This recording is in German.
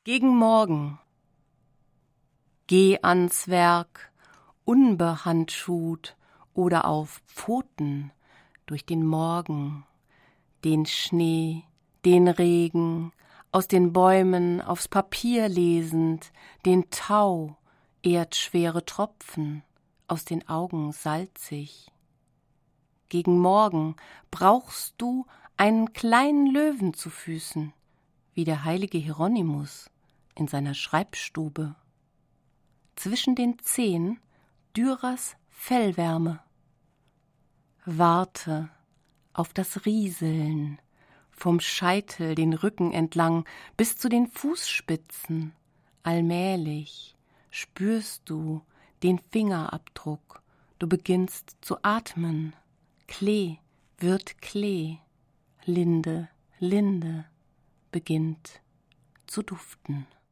Gegen Morgen. Geh ans Werk, unbehandschuht oder auf Pfoten durch den Morgen, den Schnee, den Regen, aus den Bäumen aufs Papier lesend, den Tau, erdschwere Tropfen, aus den Augen salzig. Gegen Morgen brauchst du einen kleinen Löwen zu Füßen, wie der heilige Hieronymus in seiner Schreibstube. Zwischen den Zehen Dürers Fellwärme. Warte auf das Rieseln, vom Scheitel den Rücken entlang bis zu den Fußspitzen. Allmählich spürst du den Fingerabdruck, du beginnst zu atmen. Klee wird Klee, Linde, Linde beginnt zu duften.